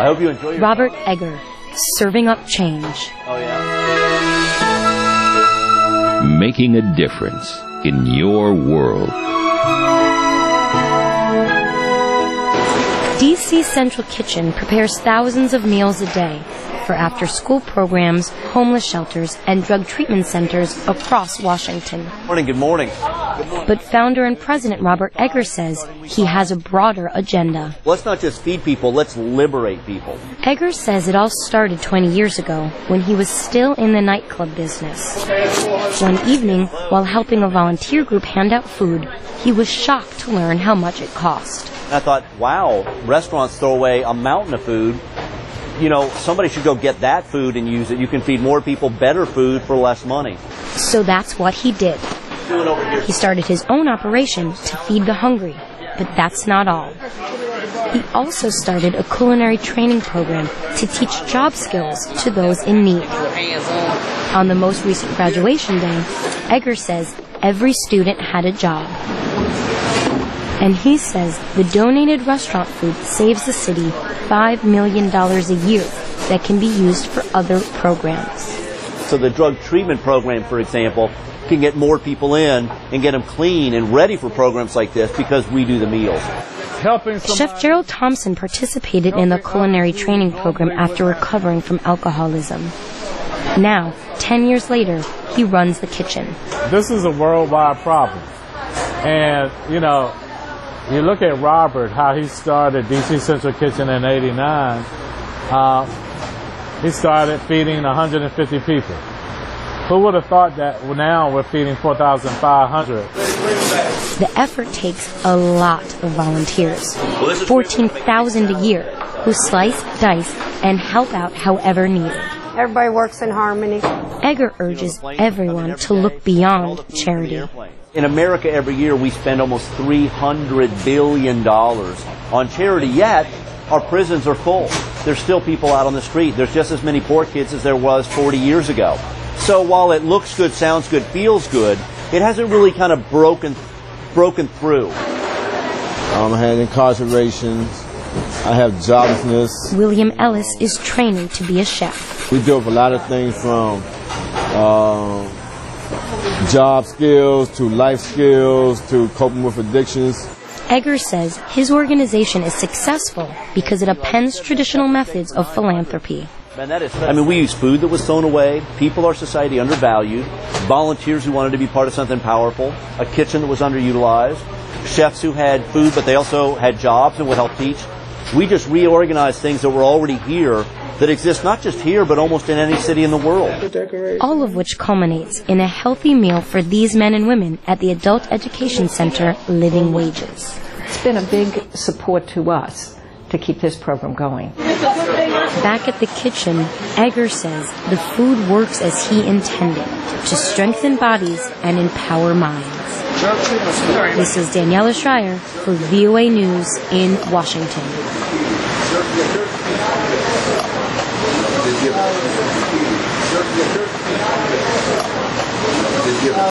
I hope you enjoy your Robert Egger, serving up change. Oh, yeah. Making a difference in your world. DC Central Kitchen prepares thousands of meals a day for after-school programs, homeless shelters, and drug treatment centers across Washington. Good morning. But founder and president Robert Egger says he has a broader agenda. Let's not just feed people, let's liberate people. Egger says it all started 20 years ago when he was still in the nightclub business. One evening, while helping a volunteer group hand out food, he was shocked to learn how much it cost. And I thought, wow, restaurants throw away a mountain of food. You know, somebody should go get that food and use it. You can feed more people better food for less money. So that's what he did. He started his own operation to feed the hungry, but that's not all. He also started a culinary training program to teach job skills to those in need. On the most recent graduation day, Egger says every student had a job. And he says the donated restaurant food saves the city $5 million a year that can be used for other programs. So the drug treatment program, for example, can get more people in and get them clean and ready for programs like this because we do the meals. Chef Gerald Thompson participated in the culinary training program after recovering from alcoholism. Now, 10 years later, he runs the kitchen. This is a worldwide problem. And, you know, you look at Robert, how he started DC Central Kitchen in '89. He started feeding 150 people. Who would have thought that now we're feeding 4,500? The effort takes a lot of volunteers, 14,000 a year, who slice, dice, and help out however needed. Everybody works in harmony. Egger urges everyone to look beyond charity. In America, every year, we spend almost $300 billion on charity, yet our prisons are full. There's still people out on the street. There's just as many poor kids as there was 40 years ago. So while it looks good, sounds good, feels good, it hasn't really kind of broken through. I had incarcerations. I have joblessness. William Ellis is training to be a chef. We deal with a lot of things from job skills to life skills to coping with addictions. Egger says his organization is successful because it appends traditional methods of philanthropy. I mean, we use food that was thrown away, people our society undervalued, volunteers who wanted to be part of something powerful, a kitchen that was underutilized, chefs who had food but they also had jobs and would help teach. We just reorganized things that were already here that exist not just here but almost in any city in the world. All of which culminates in a healthy meal for these men and women at the Adult Education Center Living Wages. It's been a big support to us to keep this program going. Back at the kitchen, Egger says the food works as he intended, to strengthen bodies and empower minds. This is Daniela Schreier for VOA News in Washington.